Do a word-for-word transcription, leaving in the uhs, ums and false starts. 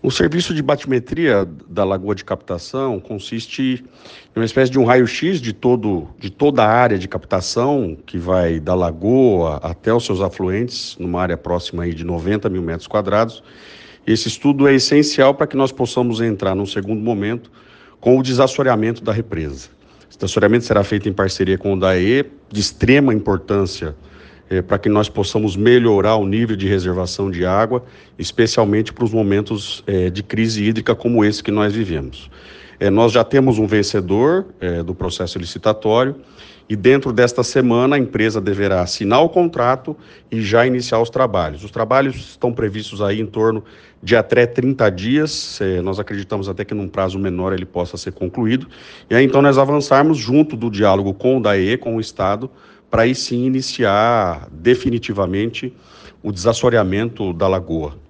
O serviço de batimetria da lagoa de captação consiste em uma espécie de um raio-x de, todo, de toda a área de captação, que vai da lagoa até os seus afluentes, numa área próxima aí de noventa mil metros quadrados. Esse estudo é essencial para que nós possamos entrar num segundo momento com o desassoreamento da represa. Esse desassoreamento será feito em parceria com o DAE, de extrema importância É, para que nós possamos melhorar o nível de reservação de água, especialmente para os momentos é, de crise hídrica como esse que nós vivemos. É, nós já temos um vencedor é, do processo licitatório e dentro desta semana a empresa deverá assinar o contrato e já iniciar os trabalhos. Os trabalhos estão previstos aí em torno de até trinta dias, é, nós acreditamos até que num prazo menor ele possa ser concluído, e aí então nós avançarmos junto do diálogo com o DAE, com o Estado, para aí sim iniciar definitivamente o desassoreamento da lagoa.